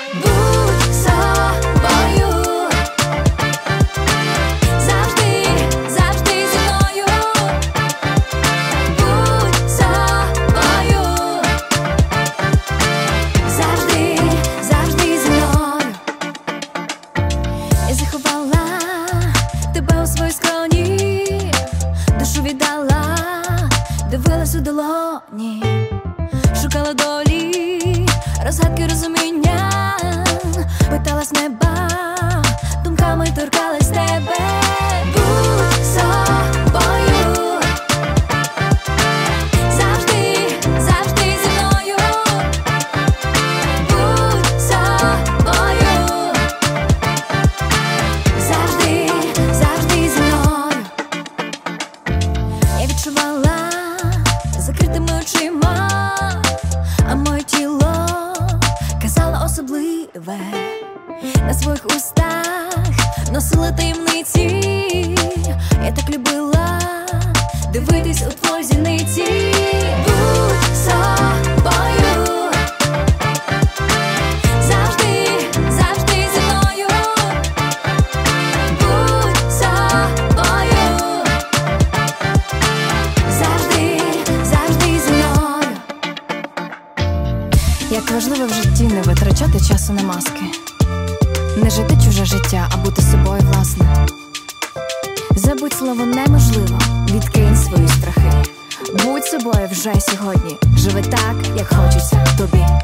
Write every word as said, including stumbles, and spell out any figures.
Будь собою, завжди, завжди зі мною. Будь собою, завжди, завжди зі мною. Я заховала тебе у своїй скроні, душу віддала, дивилась у долоні, шукала долі, розгадки розуміння, питалась неба, думками торкалась тебе. Будь собою, завжди, завжди зі мною. Будь собою, завжди, завжди зі мною. Я відчувала закритими очима, а моє тіло казало особливе. На своїх устах носила таємниці. Я так любила дивитись у твої зіниці. Будь собою, завжди, завжди зі мною. Будь собою, завжди, завжди зі мною. Як важливо в житті не витрачати часу на маски, не жити чуже життя, а бути собою власним. Забудь слово неможливо, відкинь свої страхи. Будь собою вже сьогодні, живи так, як хочеться тобі.